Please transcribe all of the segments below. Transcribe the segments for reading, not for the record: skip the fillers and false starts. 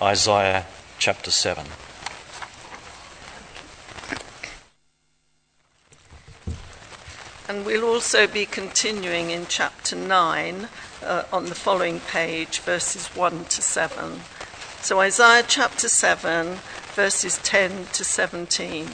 Isaiah chapter 7. And we'll also be continuing in chapter 9 on the following page, verses 1 to 7. So Isaiah chapter 7, verses 10 to 17.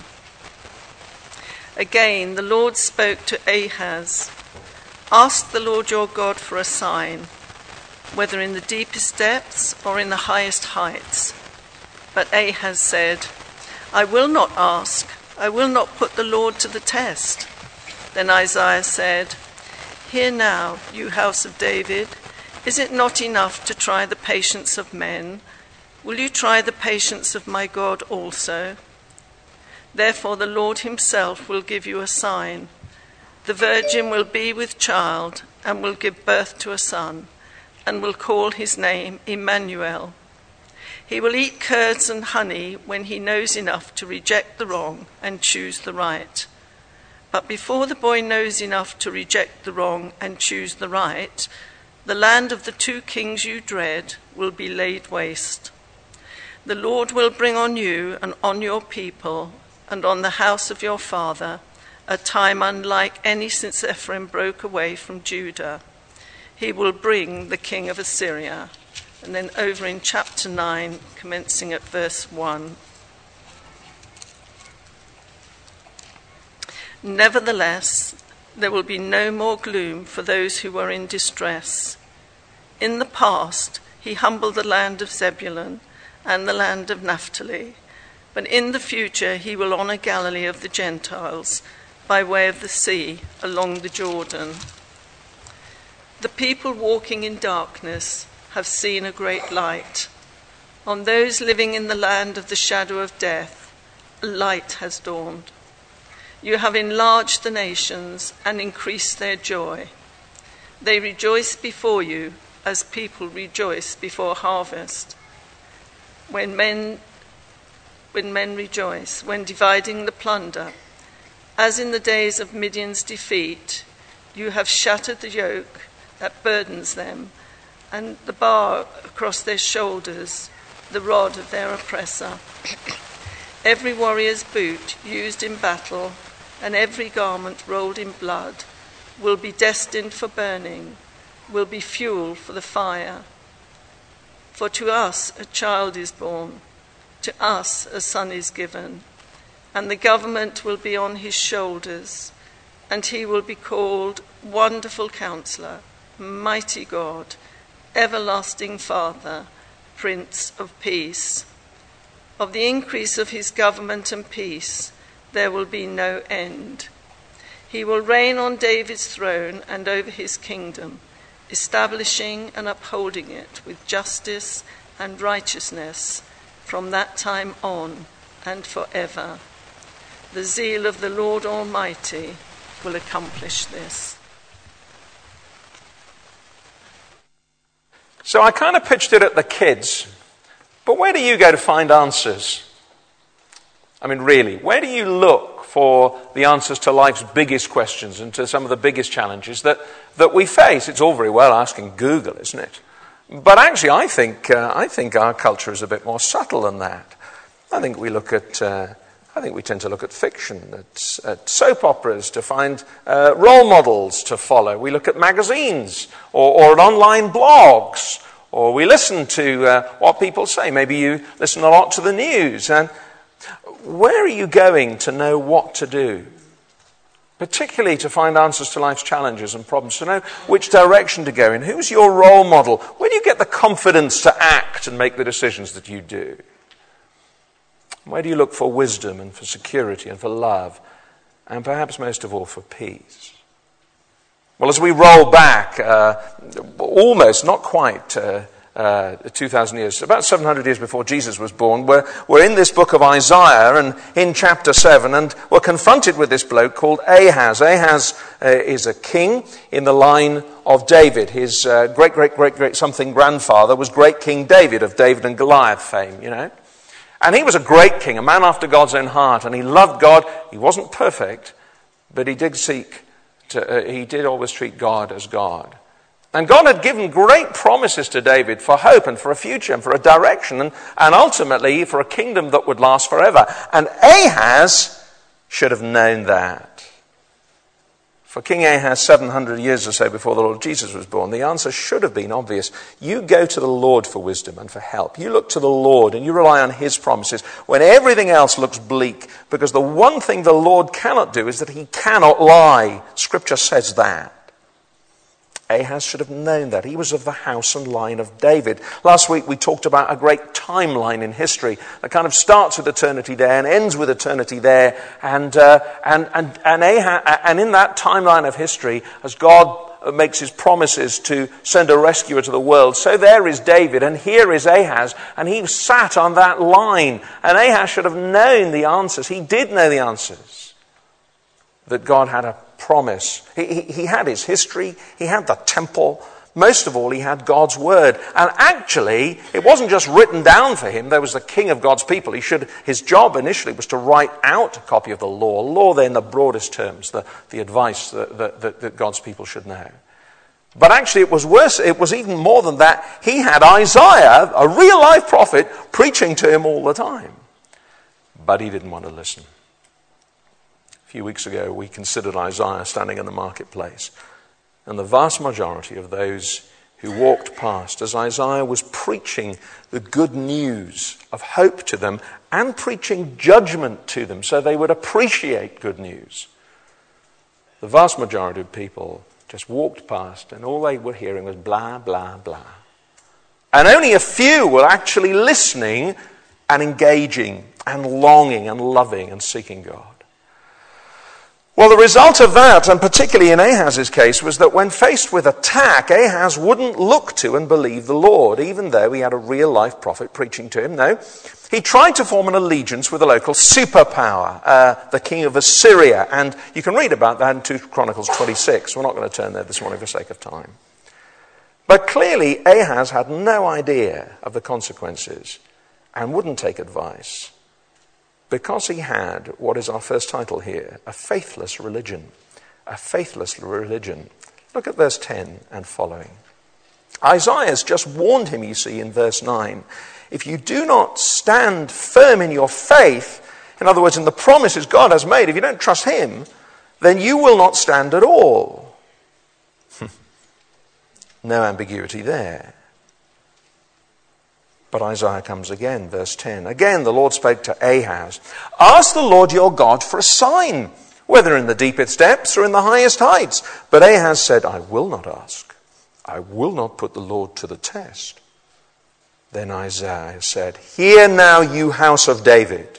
Again, the Lord spoke to Ahaz. Ask the Lord your God for a sign, whether in the deepest depths or in the highest heights. But Ahaz said, I will not ask. I will not put the Lord to the test. Then Isaiah said, Hear now, you house of David, is it not enough to try the patience of men? Will you try the patience of my God also? Therefore the Lord himself will give you a sign. The virgin will be with child and will give birth to a son, and will call his name Emmanuel. He will eat curds and honey when he knows enough to reject the wrong and choose the right. But before the boy knows enough to reject the wrong and choose the right, the land of the two kings you dread will be laid waste. The Lord will bring on you and on your people and on the house of your father a time unlike any since Ephraim broke away from Judah. He will bring the king of Assyria. And then over in chapter 9, commencing at verse 1. Nevertheless, there will be no more gloom for those who are in distress. In the past, he humbled the land of Zebulun and the land of Naphtali, but in the future he will honor Galilee of the Gentiles by way of the sea along the Jordan. The people walking in darkness have seen a great light. On those living in the land of the shadow of death, a light has dawned. You have enlarged the nations and increased their joy. They rejoice before you as people rejoice before harvest. When men rejoice, when dividing the plunder, as in the days of Midian's defeat, you have shattered the yoke that burdens them and the bar across their shoulders, the rod of their oppressor. Every warrior's boot used in battle and every garment rolled in blood will be destined for burning, will be fuel for the fire. For to us a child is born, to us a son is given, and the government will be on his shoulders, and he will be called Wonderful Counselor, Mighty God, Everlasting Father, Prince of Peace. Of the increase of his government and peace, there will be no end. He will reign on David's throne and over his kingdom, establishing and upholding it with justice and righteousness from that time on and forever. The zeal of the Lord Almighty will accomplish this. So I kind of pitched it at the kids, but where do you go to find answers? I mean, really, where do you look for the answers to life's biggest questions and to some of the biggest challenges that we face? It's all very well asking Google, isn't it? But actually, I think our culture is a bit more subtle than that. I think we tend to look at fiction, at soap operas to find role models to follow. We look at magazines or at online blogs, or we listen to what people say. Maybe you listen a lot to the news. And where are you going to know what to do? Particularly to find answers to life's challenges and problems, to know which direction to go in. Who's your role model? Where do you get the confidence to act and make the decisions that you do? Where do you look for wisdom and for security and for love, and perhaps most of all for peace? Well, as we roll back, almost, not quite 2,000 years, about 700 years before Jesus was born, we're in this book of Isaiah and in chapter 7, and we're confronted with this bloke called Ahaz. Ahaz is a king in the line of David. His great something grandfather was great King David of David and Goliath fame, you know. And he was a great king, a man after God's own heart, and he loved God. He wasn't perfect, but he did always treat God as God. And God had given great promises to David for hope and for a future and for a direction and ultimately for a kingdom that would last forever. And Ahaz should have known that. For King Ahaz, 700 years or so before the Lord Jesus was born, the answer should have been obvious. You go to the Lord for wisdom and for help. You look to the Lord and you rely on his promises when everything else looks bleak, because the one thing the Lord cannot do is that he cannot lie. Scripture says that. Ahaz should have known that. He was of the house and line of David. Last week we talked about a great timeline in history that kind of starts with eternity there and ends with eternity there. And in that timeline of history, as God makes his promises to send a rescuer to the world, so there is David and here is Ahaz, and he sat on that line. And Ahaz should have known the answers. He did know the answers. That God had a promise. He had his history. He had the temple. Most of all, he had God's word. And actually, it wasn't just written down for him. There was the king of God's people. His job initially was to write out a copy of the law. Law, in the broadest terms, the advice that God's people should know. But actually, it was worse. It was even more than that. He had Isaiah, a real-life prophet, preaching to him all the time. But he didn't want to listen. A few weeks ago, we considered Isaiah standing in the marketplace. And the vast majority of those who walked past as Isaiah was preaching the good news of hope to them and preaching judgment to them so they would appreciate good news. The vast majority of people just walked past and all they were hearing was blah, blah, blah. And only a few were actually listening and engaging and longing and loving and seeking God. Well, the result of that, and particularly in Ahaz's case, was that when faced with attack, Ahaz wouldn't look to and believe the Lord, even though he had a real-life prophet preaching to him. No, he tried to form an allegiance with a local superpower, the king of Assyria, and you can read about that in 2 Chronicles 26. We're not going to turn there this morning for sake of time. But clearly, Ahaz had no idea of the consequences and wouldn't take advice. Because he had what is our first title here, a faithless religion. A faithless religion. Look at verse 10 and following. Isaiah's just warned him, you see, in verse 9. If you do not stand firm in your faith, in other words, in the promises God has made, if you don't trust him, then you will not stand at all. No ambiguity there. But Isaiah comes again, verse 10. Again, the Lord spoke to Ahaz. Ask the Lord your God for a sign, whether in the deepest depths or in the highest heights. But Ahaz said, I will not ask. I will not put the Lord to the test. Then Isaiah said, Hear now, you house of David.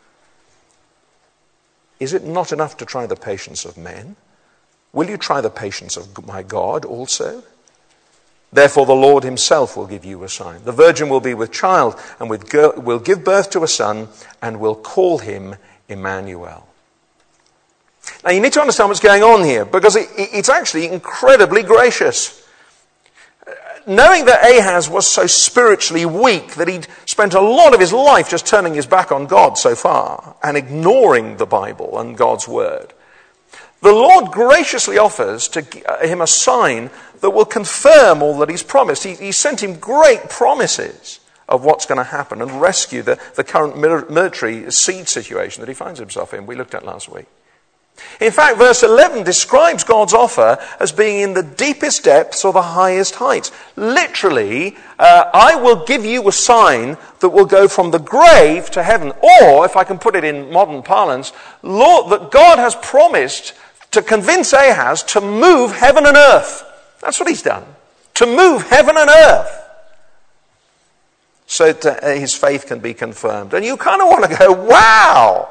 Is it not enough to try the patience of men? Will you try the patience of my God also? Therefore the Lord himself will give you a sign. The virgin will be with child and will give birth to a son and will call him Emmanuel. Now you need to understand what's going on here, because it's actually incredibly gracious. Knowing that Ahaz was so spiritually weak that he'd spent a lot of his life just turning his back on God so far and ignoring the Bible and God's word, the Lord graciously offers to him a sign that will confirm all that he's promised. He sent him great promises of what's going to happen and rescue the current military siege situation that he finds himself in. We looked at last week. In fact, verse 11 describes God's offer as being in the deepest depths or the highest heights. Literally, I will give you a sign that will go from the grave to heaven. Or, if I can put it in modern parlance, Lord, that God has promised to convince Ahaz to move heaven and earth. That's what he's done. To move heaven and earth. So that his faith can be confirmed. And you kind of want to go, wow!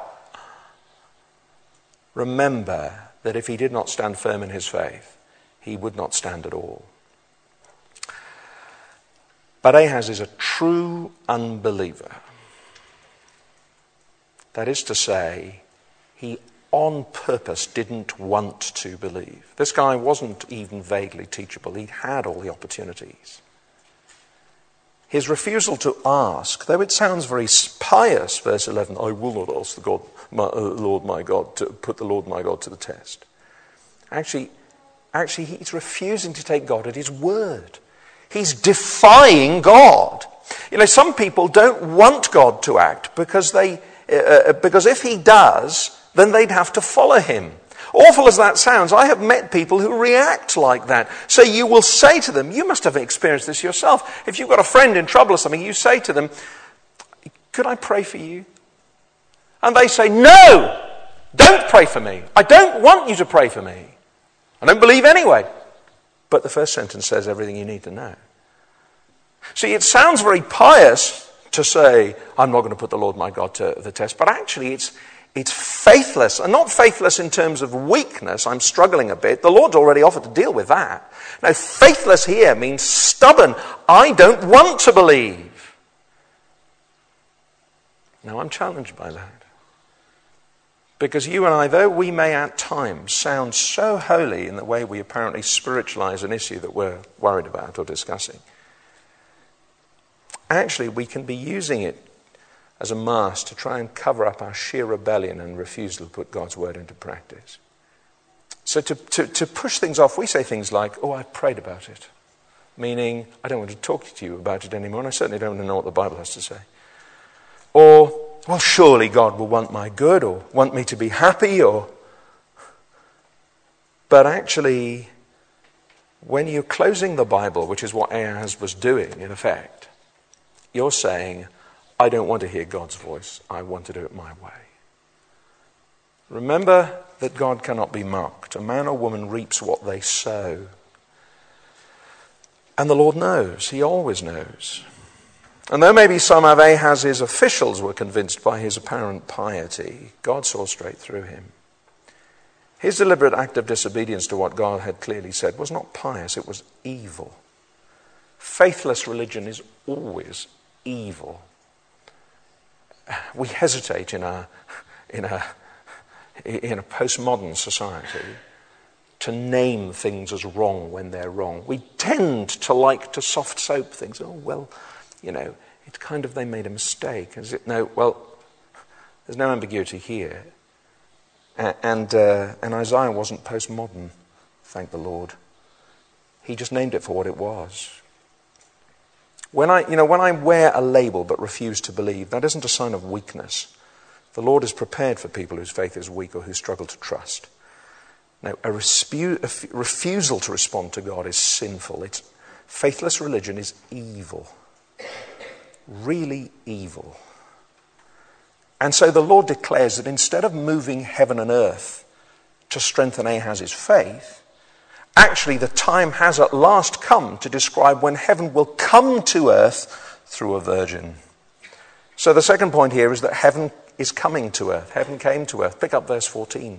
Remember that if he did not stand firm in his faith, he would not stand at all. But Ahaz is a true unbeliever. That is to say, he on purpose didn't want to believe. This guy wasn't even vaguely teachable. He had all the opportunities. His refusal to ask, though it sounds very pious, verse 11, I will not ask Lord my God to put the Lord my God to the test. Actually, actually he's refusing to take God at his word. He's defying God. You know, some people don't want God to act because if he does, then they'd have to follow him. Awful as that sounds, I have met people who react like that. So you will say to them, you must have experienced this yourself. If you've got a friend in trouble or something, you say to them, could I pray for you? And they say, no, don't pray for me. I don't want you to pray for me. I don't believe anyway. But the first sentence says everything you need to know. See, it sounds very pious to say, I'm not going to put the Lord my God to the test. But actually it's faithless. And not faithless in terms of weakness. I'm struggling a bit. The Lord's already offered to deal with that. Now, faithless here means stubborn. I don't want to believe. Now, I'm challenged by that. Because you and I, though we may at times sound so holy in the way we apparently spiritualize an issue that we're worried about or discussing, actually we can be using it as a mask to try and cover up our sheer rebellion and refusal to put God's word into practice. So to push things off, we say things like, oh, I prayed about it. Meaning, I don't want to talk to you about it anymore, and I certainly don't want to know what the Bible has to say. Or, well, surely God will want my good or want me to be happy or... But actually, when you're closing the Bible, which is what Ahaz was doing in effect, you're saying, I don't want to hear God's voice. I want to do it my way. Remember that God cannot be mocked. A man or woman reaps what they sow. And the Lord knows. He always knows. And though maybe some of Ahaz's officials were convinced by his apparent piety, God saw straight through him. His deliberate act of disobedience to what God had clearly said was not pious, it was evil. Faithless religion is always evil. We hesitate in a postmodern society to name things as wrong when they're wrong. We tend to like to soft soap things. Oh, well, you know, it's kind of they made a mistake. Is it? No, well, there's no ambiguity here. And Isaiah wasn't postmodern, thank the Lord. He just named it for what it was. When I wear a label but refuse to believe, that isn't a sign of weakness. The Lord is prepared for people whose faith is weak or who struggle to trust. Now, a refusal to respond to God is sinful. Faithless religion is evil. Really evil. And so the Lord declares that instead of moving heaven and earth to strengthen Ahaz's faith, actually the time has at last come to describe when heaven will come to earth through a virgin. So the second point here is that heaven is coming to earth. Heaven came to earth. Pick up verse 14.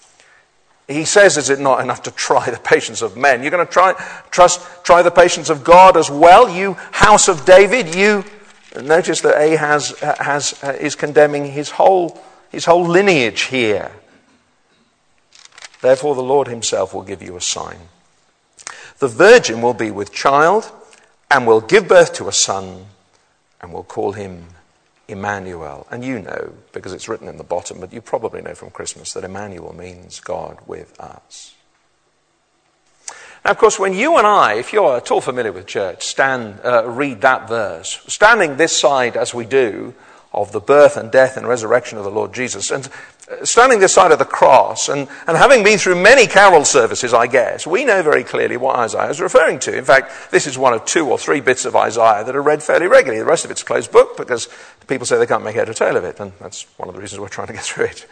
He says, is it not enough to try the patience of men? You're going to try the patience of God as well, you house of David. You notice that Ahaz is condemning his whole lineage here. Therefore the Lord himself will give you a sign. The virgin will be with child and will give birth to a son and will call him Emmanuel. And you know, because it's written in the bottom, but you probably know from Christmas that Emmanuel means God with us. Now, of course, when you and I, if you're at all familiar with church, read that verse, standing this side as we do of the birth and death and resurrection of the Lord Jesus, and standing this side of the cross, and having been through many carol services, I guess, we know very clearly what Isaiah is referring to. In fact, this is one of 2 or 3 bits of Isaiah that are read fairly regularly. The rest of it's a closed book because people say they can't make head or tail of it, and that's one of the reasons we're trying to get through it.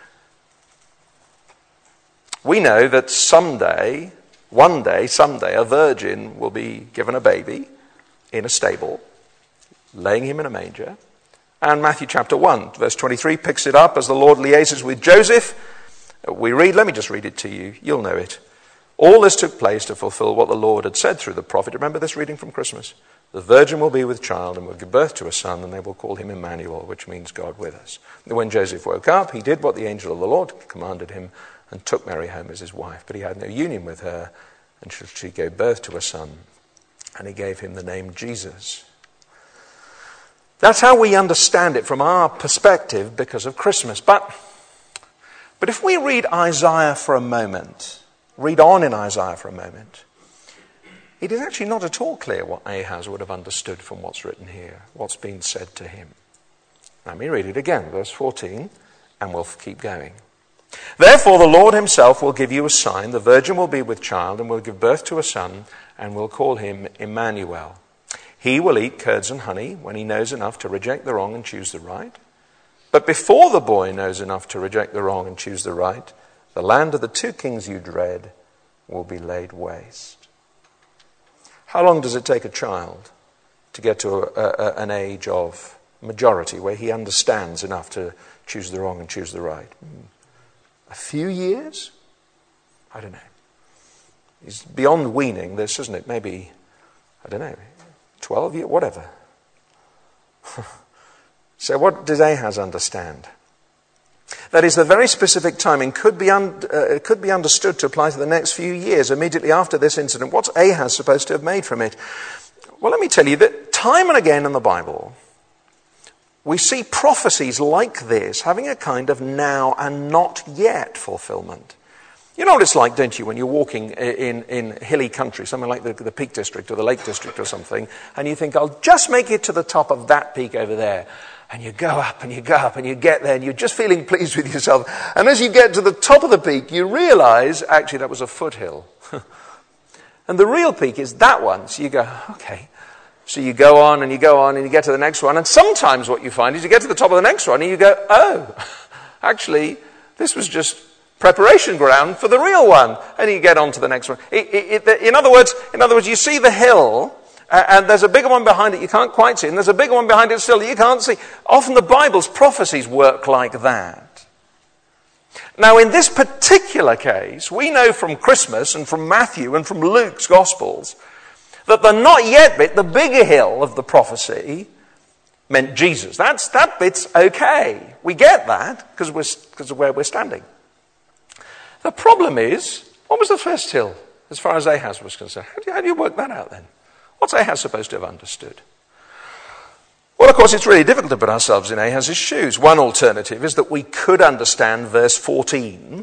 We know that someday, a virgin will be given a baby in a stable, laying him in a manger. And Matthew chapter 1, verse 23, picks it up as the Lord liaises with Joseph. We read, let me just read it to you, you'll know it. All this took place to fulfill what the Lord had said through the prophet. Remember this reading from Christmas? The virgin will be with child and will give birth to a son, and they will call him Emmanuel, which means God with us. When Joseph woke up, he did what the angel of the Lord commanded him and took Mary home as his wife. But he had no union with her until she gave birth to a son, and he gave him the name Jesus. That's how we understand it from our perspective because of Christmas. But if we read Isaiah for a moment read on in Isaiah for a moment, it is actually not at all clear what Ahaz would have understood from what's written here, what's been said to him. Let me read it again, verse 14, and we'll keep going. Therefore the Lord himself will give you a sign. The virgin will be with child and will give birth to a son and will call him Emmanuel. He will eat curds and honey when he knows enough to reject the wrong and choose the right. But before the boy knows enough to reject the wrong and choose the right, the land of the two kings you dread will be laid waste. How long does it take a child to get to an age of majority where he understands enough to choose the wrong and choose the right? A few years? I don't know. He's beyond weaning this, isn't it? Maybe, 12 years, whatever. So what does Ahaz understand? That is, the very specific timing could be understood to apply to the next few years immediately after this incident. What's Ahaz supposed to have made from it? Well, let me tell you that time and again in the Bible, we see prophecies like this having a kind of now and not yet fulfillment. You know what it's like, don't you, when you're walking in hilly country, something like the Peak District or the Lake District or something, and you think, I'll just make it to the top of that peak over there. And you go up and you go up and you get there and you're just feeling pleased with yourself. And as you get to the top of the peak, you realize, actually, that was a foothill. And the real peak is that one. So you go, okay. So you go on and you go on and you get to the next one. And sometimes what you find is you get to the top of the next one and you go, oh, actually, this was just preparation ground for the real one. And you get on to the next one. In other words, you see the hill, and there's a bigger one behind it you can't quite see, and there's a bigger one behind it still you can't see. Often the Bible's prophecies work like that. Now, in this particular case, we know from Christmas and from Matthew and from Luke's Gospels that the not yet bit, the bigger hill of the prophecy, meant Jesus. That bit's okay. We get that because of where we're standing. The problem is, what was the first hill as far as Ahaz was concerned? How do you work that out then? What's Ahaz supposed to have understood? Well, of course, it's really difficult to put ourselves in Ahaz's shoes. One alternative is that we could understand verse 14,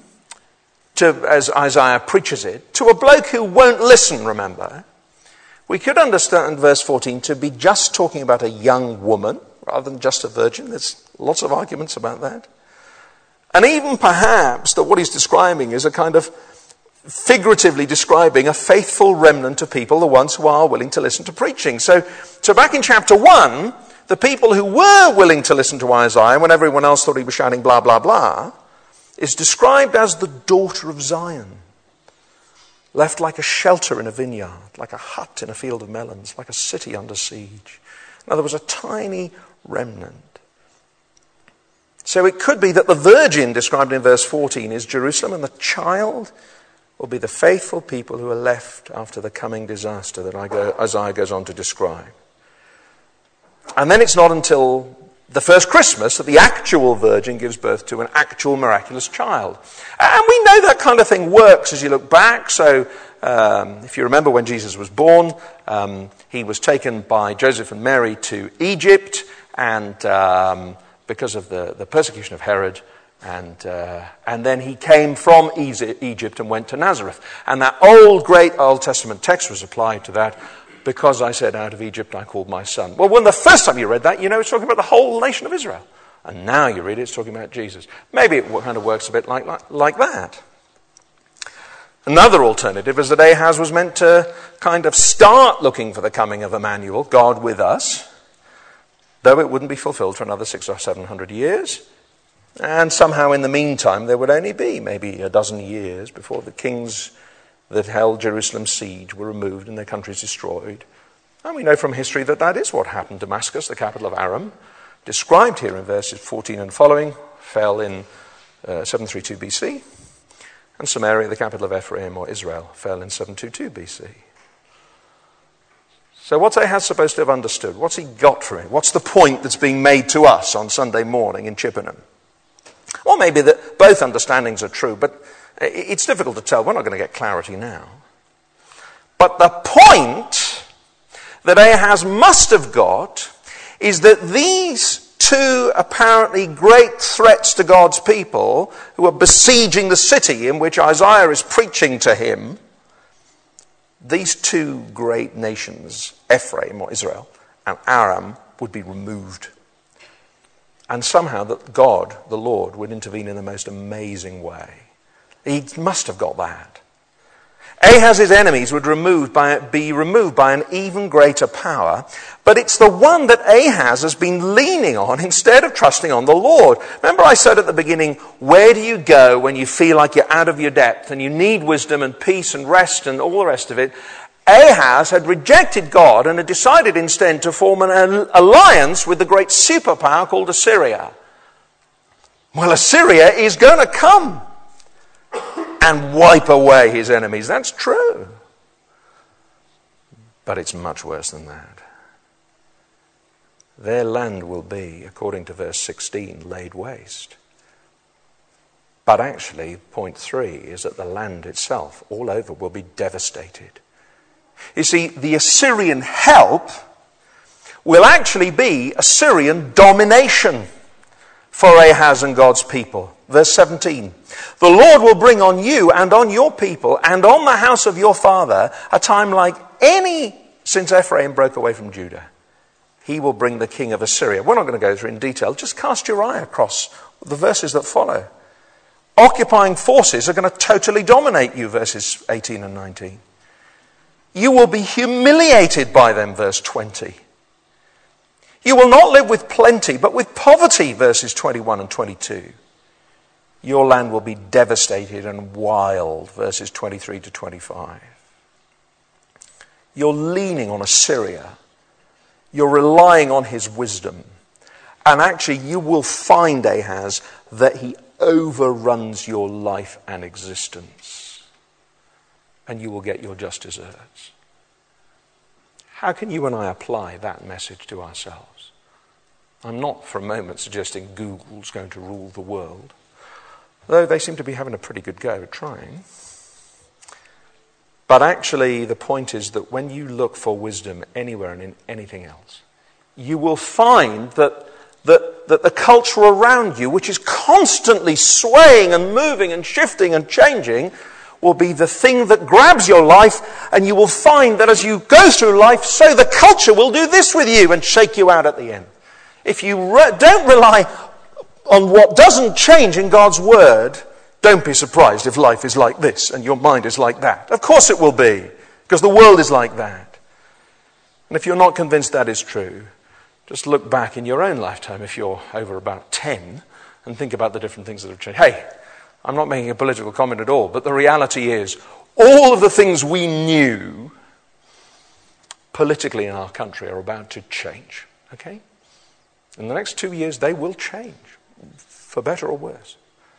as Isaiah preaches it, to a bloke who won't listen, remember. We could understand verse 14 to be just talking about a young woman rather than just a virgin. There's lots of arguments about that. And even perhaps that what he's describing is a kind of figuratively describing a faithful remnant of people, the ones who are willing to listen to preaching. So back in chapter 1, the people who were willing to listen to Isaiah when everyone else thought he was shouting blah, blah, blah, is described as the daughter of Zion, left like a shelter in a vineyard, like a hut in a field of melons, like a city under siege. Now, there was a tiny remnant. So it could be that the virgin described in verse 14 is Jerusalem, and the child will be the faithful people who are left after the coming disaster that Isaiah goes on to describe. And then it's not until the first Christmas that the actual virgin gives birth to an actual miraculous child. And we know that kind of thing works as you look back. So if you remember when Jesus was born, he was taken by Joseph and Mary to Egypt, and because of the persecution of Herod, and then he came from Egypt and went to Nazareth. And that great Old Testament text was applied to that. Because I said, out of Egypt I called my son. Well, when the first time you read that, it's talking about the whole nation of Israel. And now you read it, it's talking about Jesus. Maybe it kind of works a bit like that. Another alternative is that Ahaz was meant to kind of start looking for the coming of Emmanuel, God with us, though it wouldn't be fulfilled for another 600 or 700 years. And somehow in the meantime, there would only be maybe a dozen years before the kings that held Jerusalem's siege were removed and their countries destroyed. And we know from history that that is what happened. Damascus, the capital of Aram, described here in verses 14 and following, fell in 732 BC. And Samaria, the capital of Ephraim or Israel, fell in 722 BC. So what's Ahaz supposed to have understood? What's he got from it? What's the point that's being made to us on Sunday morning in Chippenham? Well, maybe that both understandings are true, but it's difficult to tell. We're not going to get clarity now. But the point that Ahaz must have got is that these two apparently great threats to God's people who are besieging the city in which Isaiah is preaching to him, these two great nations, Ephraim or Israel and Aram, would be removed. And somehow that God, the Lord, would intervene in the most amazing way. He must have got that. Ahaz's enemies would be removed by an even greater power, but it's the one that Ahaz has been leaning on instead of trusting on the Lord. Remember I said at the beginning, where do you go when you feel like you're out of your depth and you need wisdom and peace and rest and all the rest of it? Ahaz had rejected God and had decided instead to form an alliance with the great superpower called Assyria. Well, Assyria is going to come and wipe away his enemies. That's true. But it's much worse than that. Their land will be, according to verse 16, laid waste. But actually, point 3 is that the land itself, all over, will be devastated. You see, the Assyrian help will actually be Assyrian domination for Ahaz and God's people. Verse 17, the Lord will bring on you and on your people and on the house of your father a time like any since Ephraim broke away from Judah. He will bring the king of Assyria. We're not going to go through in detail. Just cast your eye across the verses that follow. Occupying forces are going to totally dominate you, verses 18 and 19. You will be humiliated by them, verse 20. You will not live with plenty, but with poverty, verses 21 and 22. Your land will be devastated and wild, verses 23 to 25. You're leaning on Assyria. You're relying on his wisdom. And actually, you will find, Ahaz, that he overruns your life and existence. And you will get your just deserts. How can you and I apply that message to ourselves? I'm not for a moment suggesting Google's going to rule the world, though they seem to be having a pretty good go at trying. But actually, the point is that when you look for wisdom anywhere and in anything else, you will find that the culture around you, which is constantly swaying and moving and shifting and changing, will be the thing that grabs your life, and you will find that as you go through life, so the culture will do this with you and shake you out at the end. If you don't rely on what doesn't change in God's word, don't be surprised if life is like this and your mind is like that. Of course it will be, because the world is like that. And if you're not convinced that is true, just look back in your own lifetime, if you're over about 10, and think about the different things that have changed. Hey, I'm not making a political comment at all, but the reality is, all of the things we knew politically in our country are about to change. Okay? In the next 2 years, they will change, for better or worse.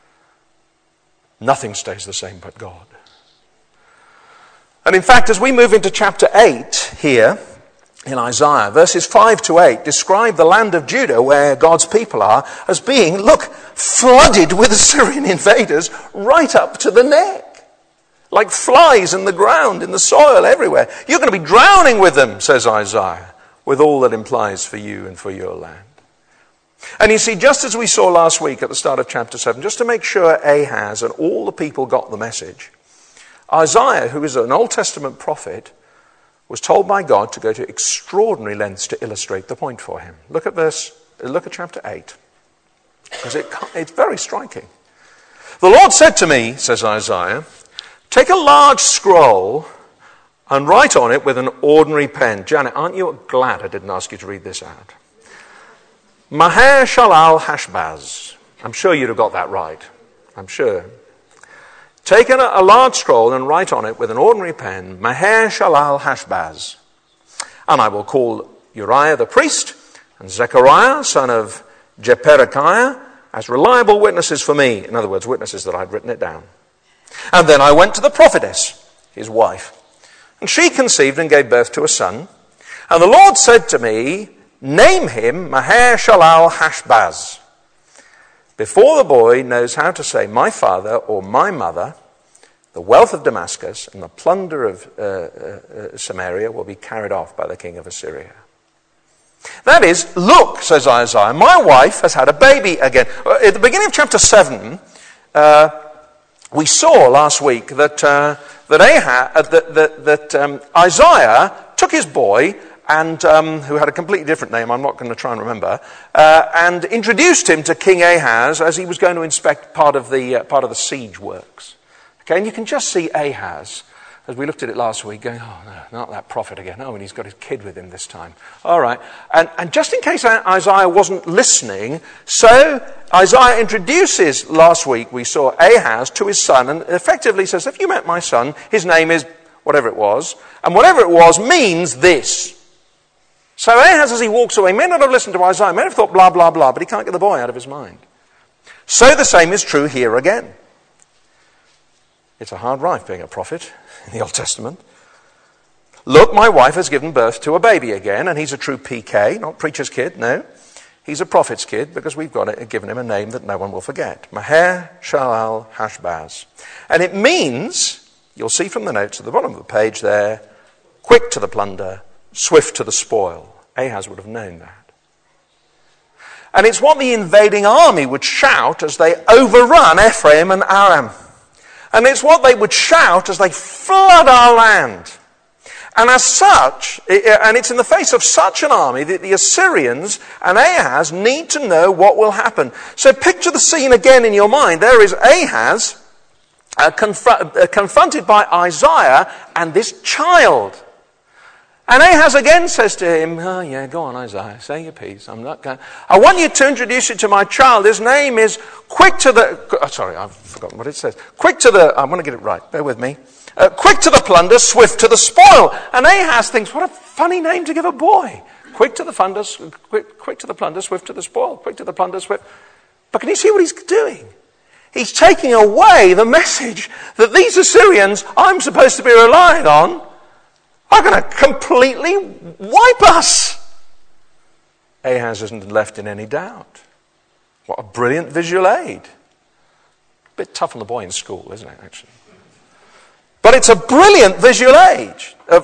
Nothing stays the same but God. And in fact, as we move into chapter 8 here in Isaiah, verses 5 to 8 describe the land of Judah, where God's people are, as being, look, flooded with Assyrian invaders right up to the neck. Like flies in the ground, in the soil, everywhere. You're going to be drowning with them, says Isaiah, with all that implies for you and for your land. And you see, just as we saw last week at the start of chapter 7, just to make sure Ahaz and all the people got the message, Isaiah, who is an Old Testament prophet, was told by God to go to extraordinary lengths to illustrate the point for him. Look at chapter 8, because it's very striking. The Lord said to me, says Isaiah, take a large scroll and write on it with an ordinary pen. Janet, aren't you glad I didn't ask you to read this out? Maher-shalal-hash-baz. I'm sure you'd have got that right. I'm sure. Take a large scroll and write on it with an ordinary pen, Maher-shalal-hash-baz. And I will call Uriah the priest and Zechariah, son of Jeperechiah, as reliable witnesses for me. In other words, witnesses that I'd written it down. And then I went to the prophetess, his wife. And she conceived and gave birth to a son. And the Lord said to me, name him Maher-shalal-hash-baz. Before the boy knows how to say my father or my mother, the wealth of Damascus and the plunder of Samaria will be carried off by the king of Assyria. That is, look, says Isaiah, my wife has had a baby again. At the beginning of chapter 7, we saw last week that Isaiah took his boy, and who had a completely different name, I'm not going to try and remember, and introduced him to King Ahaz as he was going to inspect part of the siege works. Okay, and you can just see Ahaz, as we looked at it last week, going, oh no, not that prophet again. Oh, and he's got his kid with him this time. All right. And just in case Isaiah wasn't listening, so Isaiah introduces, last week we saw Ahaz to his son, and effectively says, have you met my son? His name is whatever it was. And whatever it was means this. So Ahaz, as he walks away, may not have listened to Isaiah, may have thought blah, blah, blah, but he can't get the boy out of his mind. So the same is true here again. It's a hard life being a prophet in the Old Testament. Look, my wife has given birth to a baby again, and he's a true PK, not preacher's kid, no. He's a prophet's kid because we've given him a name that no one will forget. Maher-Shalal-Hash-Baz. And it means, you'll see from the notes at the bottom of the page there, quick to the plunder, swift to the spoil. Ahaz would have known that. And it's what the invading army would shout as they overrun Ephraim and Aram. And it's what they would shout as they flood our land. And as such, and it's in the face of such an army that the Assyrians and Ahaz need to know what will happen. So picture the scene again in your mind. There is Ahaz confronted by Isaiah and this child. And Ahaz again says to him, oh yeah, go on Isaiah, say your piece. I want you to introduce it to my child. His name is quick to the, sorry, I've forgotten what it says. I'm going to get it right, bear with me. Quick to the plunder, swift to the spoil. And Ahaz thinks, what a funny name to give a boy. Quick to the plunder, swift to the spoil. Quick to the plunder, swift. But can you see what he's doing? He's taking away the message that these Assyrians I'm supposed to be relying on are going to completely wipe us. Ahaz isn't left in any doubt. What a brilliant visual aid. A bit tough on the boy in school, isn't it, actually? But it's a brilliant visual aid.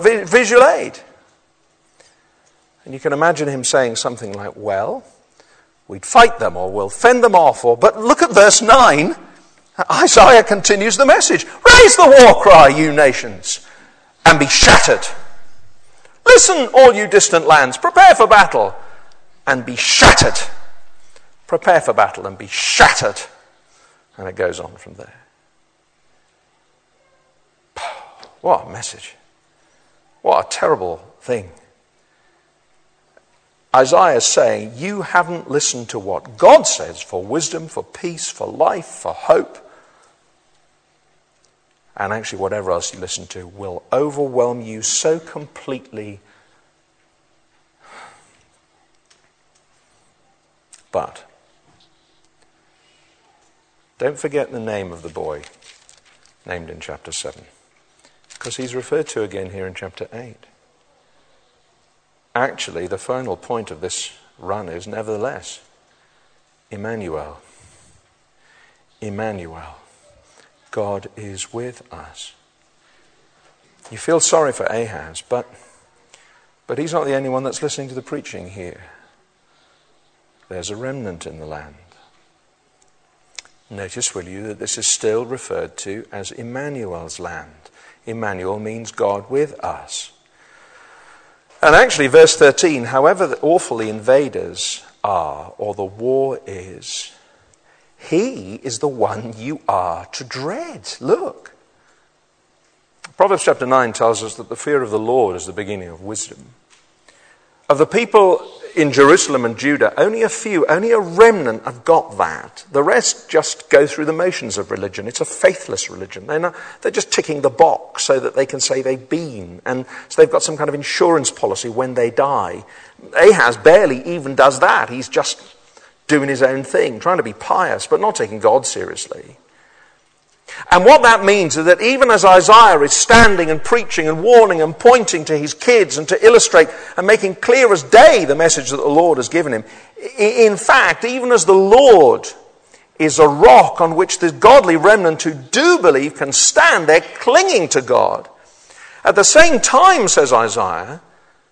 And you can imagine him saying something like, well, we'd fight them or we'll fend them off. But look at verse 9. Isaiah continues the message. Raise the war cry, you nations, and be shattered. Listen, all you distant lands, prepare for battle and be shattered. Prepare for battle and be shattered. And it goes on from there. What a message. What a terrible thing. Isaiah is saying, you haven't listened to what God says for wisdom, for peace, for life, for hope. And actually whatever else you listen to will overwhelm you so completely. But don't forget the name of the boy named in chapter 7. Because he's referred to again here in chapter 8. Actually, the final point of this run is nevertheless, Emmanuel. Emmanuel. God is with us. You feel sorry for Ahaz, but he's not the only one that's listening to the preaching here. There's a remnant in the land. Notice, will you, that this is still referred to as Emmanuel's land. Emmanuel means God with us. And actually, verse 13, however awful the invaders are, or the war is, he is the one you are to dread. Look. Proverbs chapter 9 tells us that the fear of the Lord is the beginning of wisdom. Of the people in Jerusalem and Judah, only a remnant have got that. The rest just go through the motions of religion. It's a faithless religion. They're just ticking the box so that they can say they've been. And so they've got some kind of insurance policy when they die. Ahaz barely even does that. He's just doing his own thing, trying to be pious, but not taking God seriously. And what that means is that even as Isaiah is standing and preaching and warning and pointing to his kids and to illustrate and making clear as day the message that the Lord has given him, in fact, even as the Lord is a rock on which the godly remnant who do believe can stand, they're clinging to God. At the same time, says Isaiah,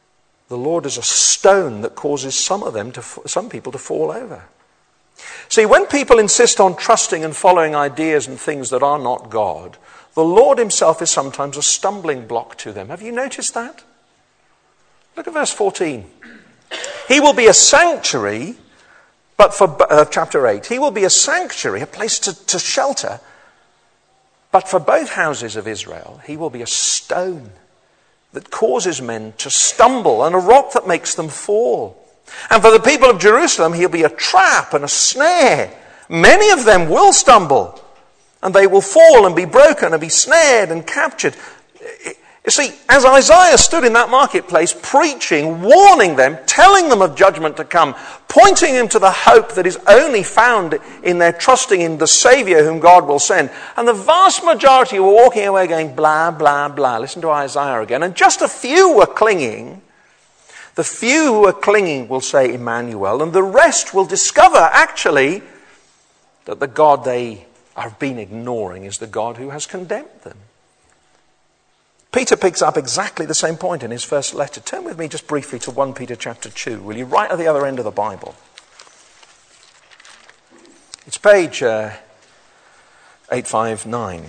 The Lord is a stone that causes some people to fall over. See, when people insist on trusting and following ideas and things that are not God, the Lord himself is sometimes a stumbling block to them. Have you noticed that? Look at verse 14. He will be a sanctuary, but for chapter 8. He will be a sanctuary, a place to shelter. But for both houses of Israel, he will be a stone that causes men to stumble and a rock that makes them fall. And for the people of Jerusalem, he'll be a trap and a snare. Many of them will stumble, and they will fall and be broken and be snared and captured. You see, as Isaiah stood in that marketplace preaching, warning them, telling them of judgment to come, pointing them to the hope that is only found in their trusting in the Saviour whom God will send. And the vast majority were walking away going, blah, blah, blah. Listen to Isaiah again. And just a few were clinging. The few who are clinging will say Emmanuel, and the rest will discover actually that the God they have been ignoring is the God who has condemned them. Peter picks up exactly the same point in his first letter. Turn with me just briefly to 1 Peter chapter 2, will you? Right at the other end of the Bible. It's page 859.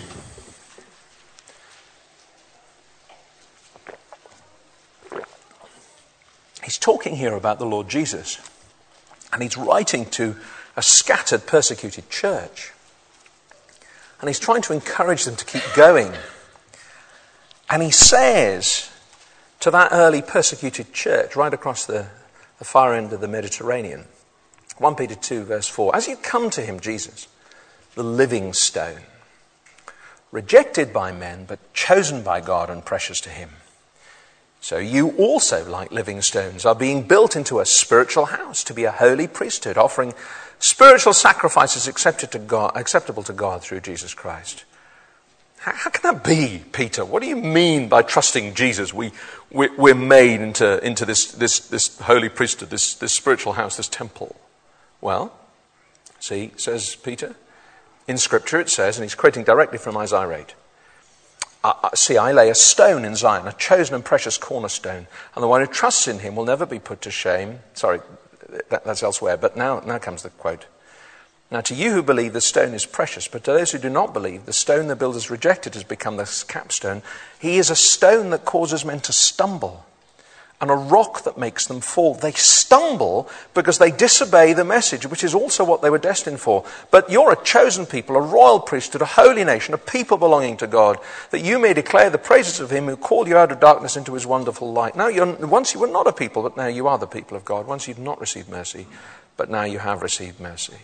He's talking here about the Lord Jesus, and he's writing to a scattered, persecuted church. And he's trying to encourage them to keep going. And he says to that early persecuted church right across the far end of the Mediterranean, 1 Peter 2 verse 4, as you come to him, Jesus, the living stone, rejected by men but chosen by God and precious to him, so you also, like living stones, are being built into a spiritual house to be a holy priesthood, offering spiritual sacrifices acceptable to God through Jesus Christ. How can that be, Peter? What do you mean by trusting Jesus? We're made into this holy priesthood, this spiritual house, this temple. Well, see, says Peter, in Scripture it says, and he's quoting directly from Isaiah 8, see, I lay a stone in Zion, a chosen and precious cornerstone, and the one who trusts in him will never be put to shame. Sorry, that's elsewhere, but now comes the quote. Now to you who believe, the stone is precious, but to those who do not believe, the stone the builders rejected has become the capstone. He is a stone that causes men to stumble, and a rock that makes them fall. They stumble because they disobey the message, which is also what they were destined for. But you're a chosen people, a royal priesthood, a holy nation, a people belonging to God, that you may declare the praises of him who called you out of darkness into his wonderful light. Now, once you were not a people, but now you are the people of God. Once you'd not received mercy, but now you have received mercy.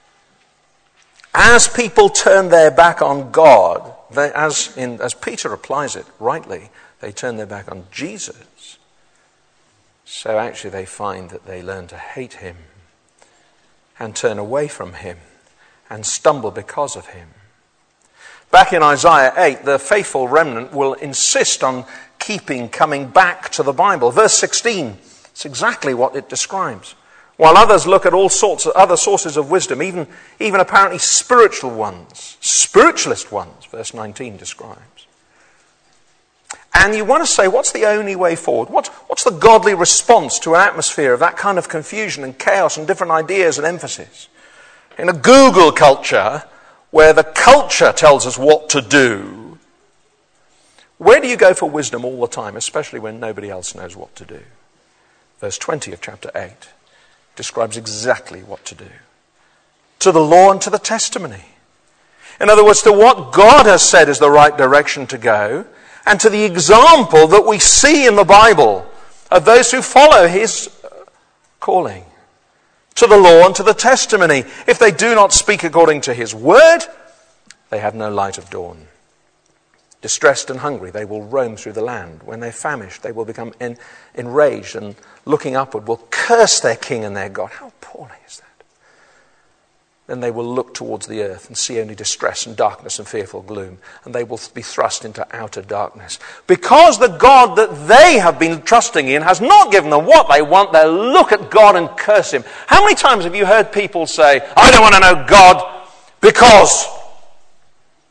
As people turn their back on God, as Peter applies it rightly, they turn their back on Jesus. So actually they find that they learn to hate him and turn away from him and stumble because of him. Back in Isaiah 8, the faithful remnant will insist on coming back to the Bible. Verse 16, it's exactly what it describes. While others look at all sorts of other sources of wisdom, even apparently spiritual ones, spiritualist ones, verse 19 describes. And you want to say, what's the only way forward? What's the godly response to an atmosphere of that kind of confusion and chaos and different ideas and emphasis? In a Google culture, where the culture tells us what to do, where do you go for wisdom all the time, especially when nobody else knows what to do? Verse 20 of chapter 8 describes exactly what to do. To the law and to the testimony. In other words, to what God has said is the right direction to go, and to the example that we see in the Bible of those who follow his calling. To the law and to the testimony. If they do not speak according to his word, they have no light of dawn. Distressed and hungry, they will roam through the land. When they're famished, they will become enraged, and looking upward will curse their king and their God. How appalling is that? Then they will look towards the earth and see only distress and darkness and fearful gloom, and they will be thrust into outer darkness. Because the God that they have been trusting in has not given them what they want, they'll look at God and curse him. How many times have you heard people say, I don't want to know God because...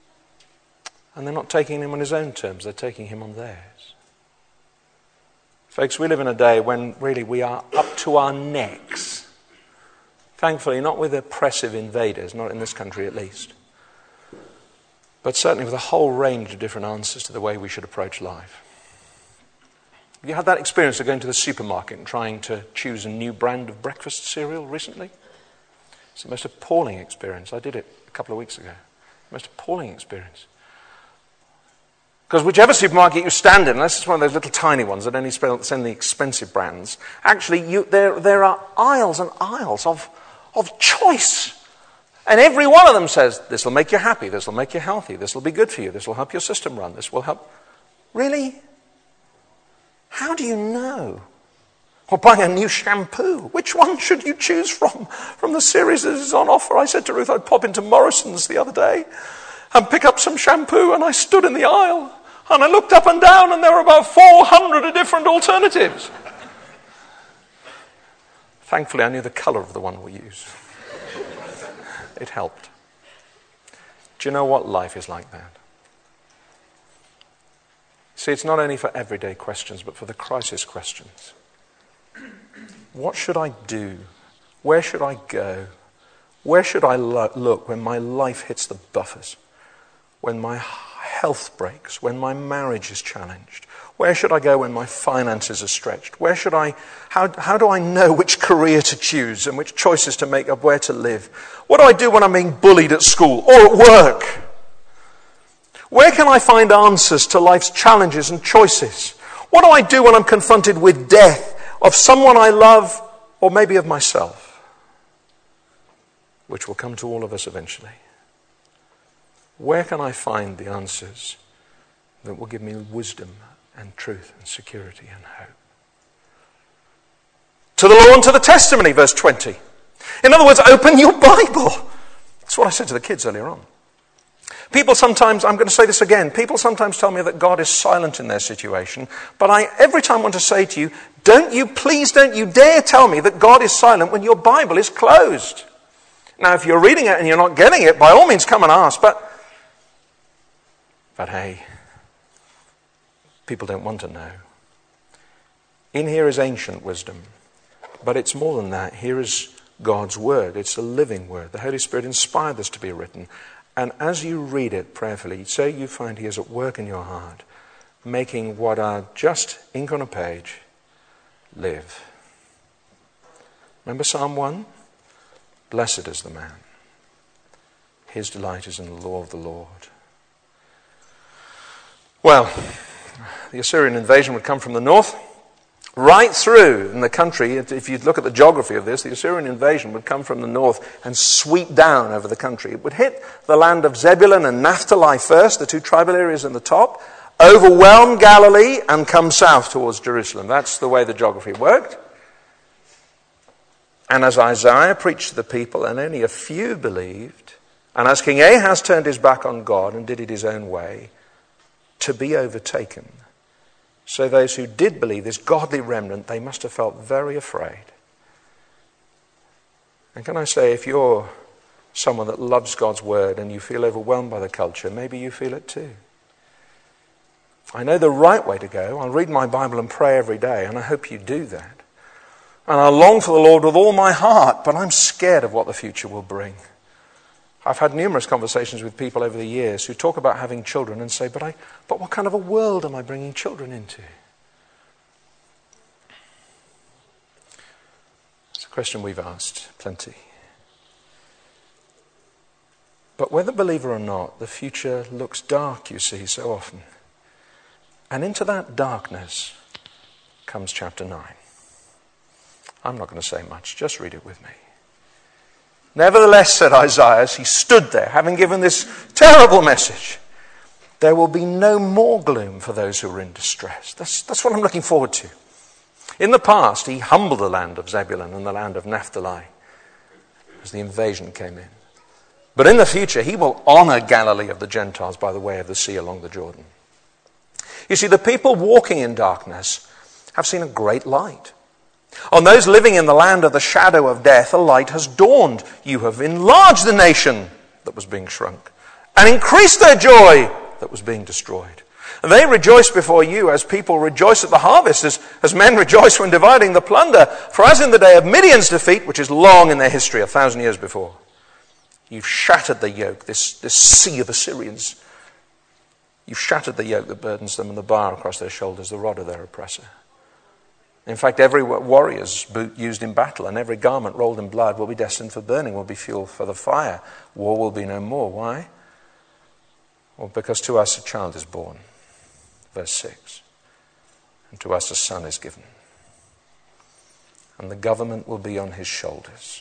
And they're not taking him on his own terms, they're taking him on theirs. Folks, we live in a day when really we are up to our necks. Thankfully, not with oppressive invaders, not in this country at least, but certainly with a whole range of different answers to the way we should approach life. Have you had that experience of going to the supermarket and trying to choose a new brand of breakfast cereal recently? It's the most appalling experience. I did it a couple of weeks ago. Most appalling experience. Because whichever supermarket you stand in, unless it's one of those little tiny ones that only send the expensive brands, actually there are aisles and aisles of choice. And every one of them says, this will make you happy, this will make you healthy, this will be good for you, this will help your system run, this will help. Really? How do you know? Or buying a new shampoo. Which one should you choose from the series that is on offer? I said to Ruth I'd pop into Morrison's the other day and pick up some shampoo, and I stood in the aisle and I looked up and down and there were about 400 different alternatives. Thankfully I knew the colour of the one we use. It helped. Do you know what life is like that? See, it's not only for everyday questions, but for the crisis questions. What should I do? Where should I go? Where should I look when my life hits the buffers? When my health breaks? When my marriage is challenged? Where should I go when my finances are stretched? How do I know which career to choose and which choices to make of where to live? What do I do when I'm being bullied at school or at work? Where can I find answers to life's challenges and choices? What do I do when I'm confronted with death of someone I love or maybe of myself? Which will come to all of us eventually. Where can I find the answers that will give me wisdom and truth and security and hope? To the law and to the testimony, verse 20. In other words, open your Bible. That's what I said to the kids earlier on. People sometimes, I'm going to say this again, people sometimes tell me that God is silent in their situation, but I every time want to say to you, please don't you dare tell me that God is silent when your Bible is closed. Now, if you're reading it and you're not getting it, by all means come and ask, but hey, people don't want to know. In here is ancient wisdom, but it's more than that. Here is God's word. It's a living word. The Holy Spirit inspired this to be written. And as you read it prayerfully, say you find he is at work in your heart, making what are just ink on a page live. Remember Psalm 1? Blessed is the man. His delight is in the law of the Lord. Well, the Assyrian invasion would come from the north, right through in the country. If you look at the geography of this, the Assyrian invasion would come from the north and sweep down over the country. It would hit the land of Zebulun and Naphtali first, the two tribal areas in the top, overwhelm Galilee and come south towards Jerusalem. That's the way the geography worked. And as Isaiah preached to the people, and only a few believed, and as King Ahaz turned his back on God and did it his own way, to be overtaken. So those who did believe, this godly remnant, they must have felt very afraid. And can I say, if you're someone that loves God's word and you feel overwhelmed by the culture, maybe you feel it too. I know the right way to go. I'll read my Bible and pray every day, and I hope you do that. And I long for the Lord with all my heart, but I'm scared of what the future will bring. I've had numerous conversations with people over the years who talk about having children and say, but what kind of a world am I bringing children into? It's a question we've asked plenty. But whether believer or not, the future looks dark, you see, so often. And into that darkness comes chapter 9. I'm not going to say much, just read it with me. Nevertheless, said Isaiah, as he stood there, having given this terrible message, there will be no more gloom for those who are in distress. That's what I'm looking forward to. In the past, he humbled the land of Zebulun and the land of Naphtali as the invasion came in. But in the future, he will honor Galilee of the Gentiles by the way of the sea along the Jordan. You see, the people walking in darkness have seen a great light. On those living in the land of the shadow of death, a light has dawned. You have enlarged the nation that was being shrunk and increased their joy that was being destroyed. And they rejoice before you as people rejoice at the harvest, as men rejoice when dividing the plunder. For as in the day of Midian's defeat, which is long in their history, 1,000 years before, you've shattered the yoke, this sea of Assyrians. You've shattered the yoke that burdens them and the bar across their shoulders, the rod of their oppressor. In fact, every warrior's boot used in battle and every garment rolled in blood will be destined for burning, will be fuel for the fire. War will be no more. Why? Well, because to us a child is born. Verse 6. And to us a son is given. And the government will be on his shoulders.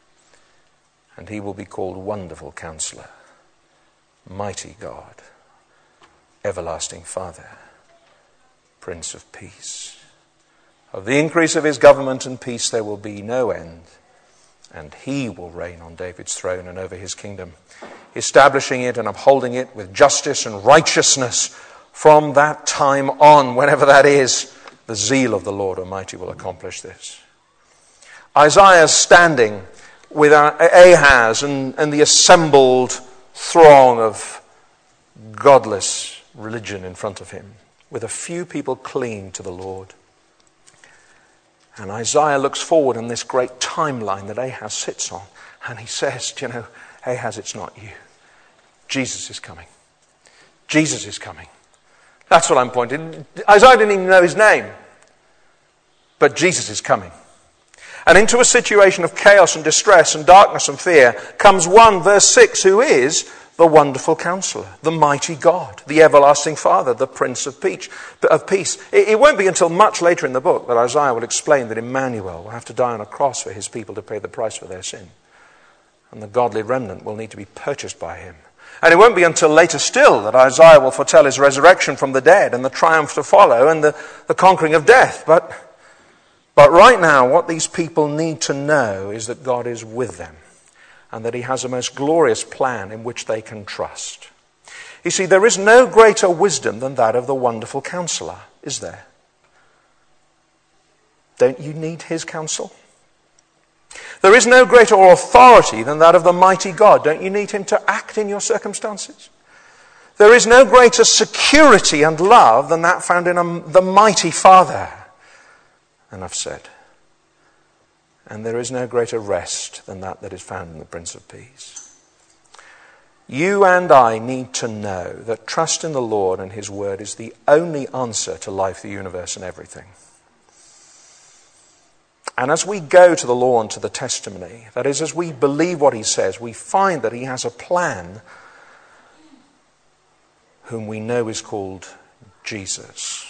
And he will be called Wonderful Counselor, Mighty God, Everlasting Father, Prince of Peace. Of the increase of his government and peace there will be no end, and he will reign on David's throne and over his kingdom, establishing it and upholding it with justice and righteousness from that time on, whenever that is. The zeal of the Lord Almighty will accomplish this. Isaiah's standing with Ahaz and the assembled throng of godless religion in front of him, with a few people clinging to the Lord. And Isaiah looks forward on this great timeline that Ahaz sits on. And he says, Ahaz, it's not you. Jesus is coming. Jesus is coming. That's what I'm pointing. Isaiah didn't even know his name. But Jesus is coming. And into a situation of chaos and distress and darkness and fear comes one, verse 6, who is the Wonderful Counselor, the Mighty God, the Everlasting Father, the Prince of Peace. It won't be until much later in the book that Isaiah will explain that Emmanuel will have to die on a cross for his people to pay the price for their sin. And the godly remnant will need to be purchased by him. And it won't be until later still that Isaiah will foretell his resurrection from the dead and the triumph to follow and the conquering of death. But right now, what these people need to know is that God is with them, and that he has a most glorious plan in which they can trust. You see, there is no greater wisdom than that of the Wonderful Counselor, is there? Don't you need his counsel? There is no greater authority than that of the Mighty God. Don't you need him to act in your circumstances? There is no greater security and love than that found in the Mighty Father. And I've said, and there is no greater rest than that is found in the Prince of Peace. You and I need to know that trust in the Lord and his word is the only answer to life, the universe, and everything. And as we go to the law and to the testimony, that is, as we believe what he says, we find that he has a plan whom we know is called Jesus.